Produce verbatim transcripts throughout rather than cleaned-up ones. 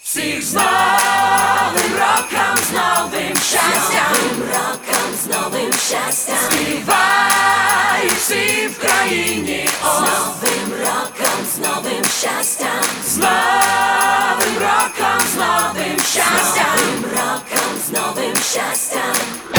Всіх з новим роком, з новим щастям, з новим роком, з новим щастям, співають всі в країні, о, з новим роком, з новим щастям, з новим роком, з новим щастям, з новим роком, з новим щастям.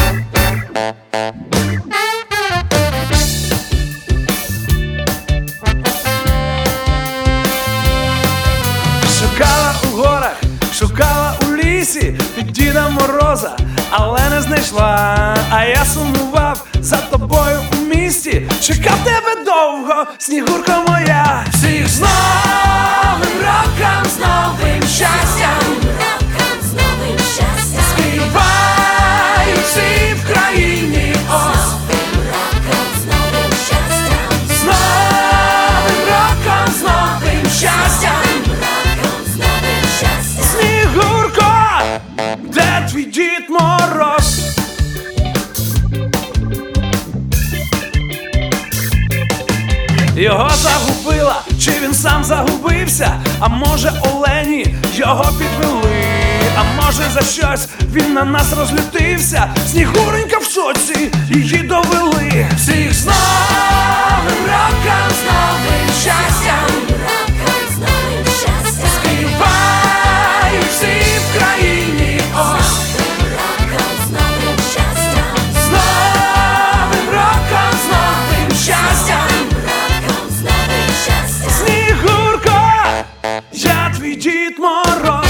Шукала у горах, шукала у лісі під Діда Мороза, але не знайшла. А я сумував за тобою у місті, чекав тебе довго, Снігурко моя. Всіх з новим роком, з новим щастям, з новим щастям, співають всі в країні, о, з новим роком, з новим щастям, з новим роком, з новим щастям. Снігурко, де твій Дід Мороз? Його загубила, чи він сам загубився? А може олені його підвели? А може за щось він на нас розлютився? Снігуренька в шоці, її довели. Всіх з новим роком, з новим щастям, з новим щастям, співають всі в країні, о, з новим роком, з новим щастям, з новим роком, з новим щастям, з новим щастям. Снігурко, я твій Дід Мороз.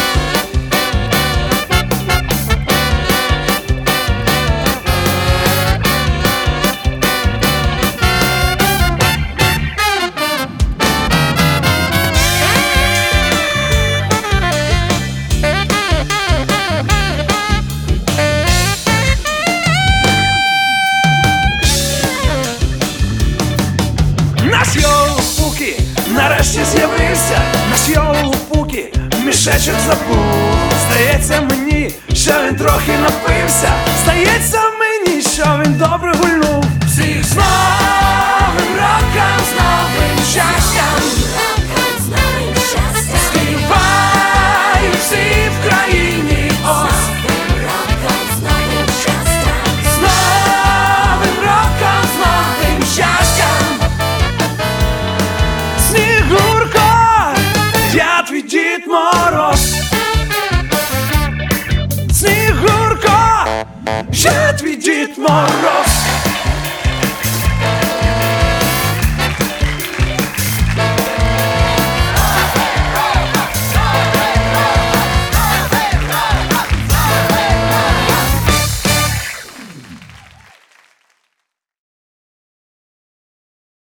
Наш Йолупукі нарешті з'явився, наш Йолупукі мішечок забув. Здається мені, що він трохи напився, здається мені, що він добре гульнув. Всіх з новим роком, з новим щастям, з новим щастям, співають всі в країні, о, з новим роком, з новим щастям, з новим роком, з новим щастям. Снігурко, я твій Дід Мороз. Снігурко, я твій Дід Мороз.